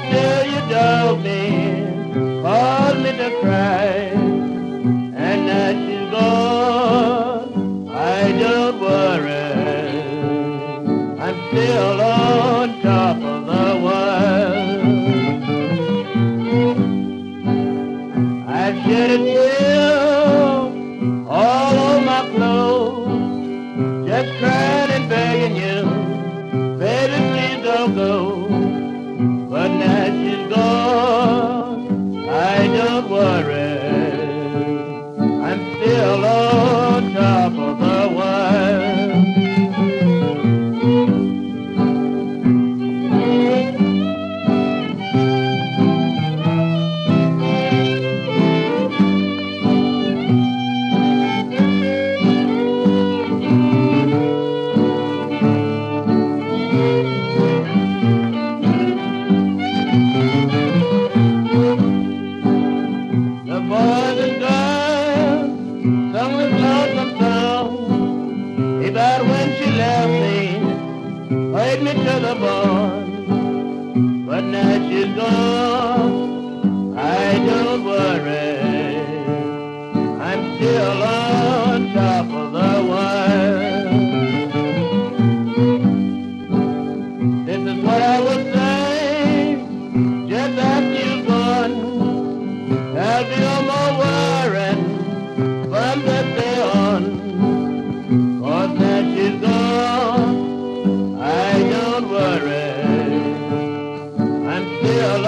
still you dog me, caused me to cry. And now she's gone, I don't worry. I'm still on top of the world. I shed a tear all over my clothes, just crying and begging you, baby, please don't go. But now she's gone, I don't worry. I'm still on top of the world. The boys and girls sung this lonesome song about when she left me, played me to the bone. But now she's gone, I don't worry. I'm still on top of the world. This is what I would say, just after you've gone. There'll be no more worrying from this day on. 'Cause now she's gone, I don't worry. I'm still